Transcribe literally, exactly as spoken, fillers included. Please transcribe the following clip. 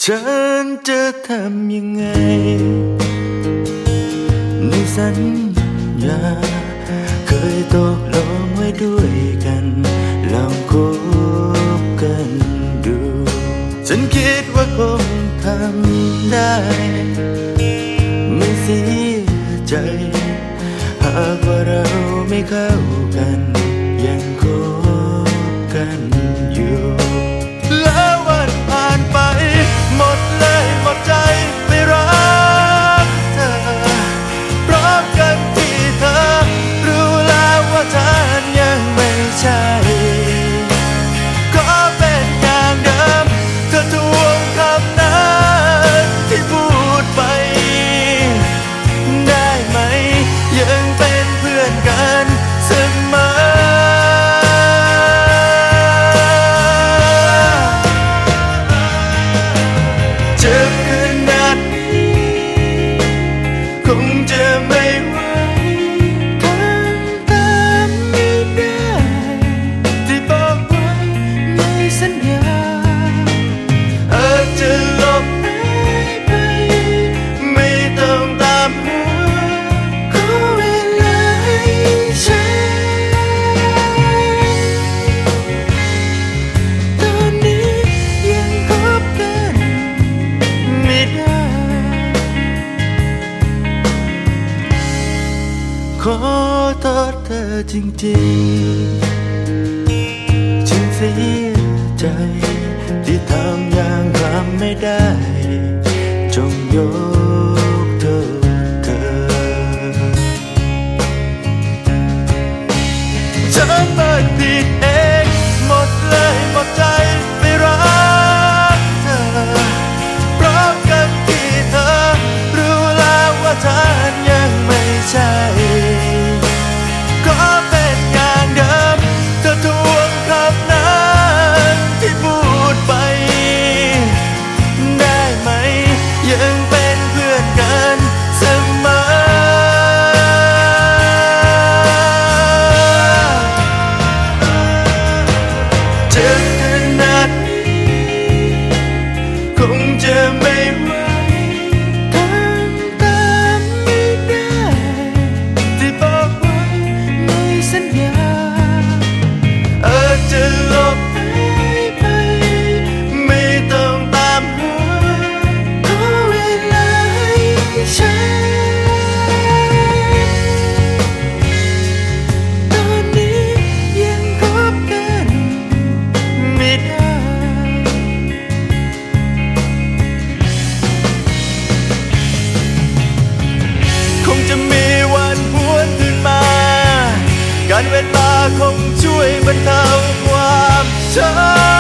ฉันจะทำยังไงในสัญญาเคยตกลงไว้ด้วยกันลองคบกันดูฉันคิดว่าคงทำได้ไม่เสียใจหากว่าเราไม่เข้ากันยังคบกันอยู่แล้ววันผ่านไปหมดเลยหมดใจไม่รักเธอพร้อมกันที่เธอรู้แล้วว่าฉันยังไม่ใช่ก็เป็นอย่างเดิมเธอทวงคำนั้นที่พูดไปได้ไหมยังเป็นเพื่อนกันเสมอเจ็บขนาดนี้คงจะไม่ไหวทำตามไม่ได้ที่บอกไว้ในสัญญาอาจจะหลบหายไปไม่ต้องตามหาขอเวลาให้ฉันตอนนี้ยังคบกันไม่ได้ขอโทษเธอจริงๆฉันเสียใจที่ทำอย่างทำไม่ได้จงยกโทษเธอฉันมันผิดเองหมดเลยหมดใจไม่รักเธอเพราะกันที่เธอรู้แล้วว่าฉันยังไม่ใช่ก็เป็นอย่างเดิมเธอทวงคำนั้นที่พูดไปได้ไหมยังเป็นเพื่อนกันเสมอเจ็บขนาดนี้คงจะไม่ไหวทำตามไม่ได้ที่บอกไว้ในสัญญาอาจจะหลบหายไปไม่ต้องตามหาขอเวลาให้ฉันตอนนี้ยังคบกันไม่ได้คงจะมีวันหวนคืนมาการเวลาคงช่วยบรรเทาความช้ำ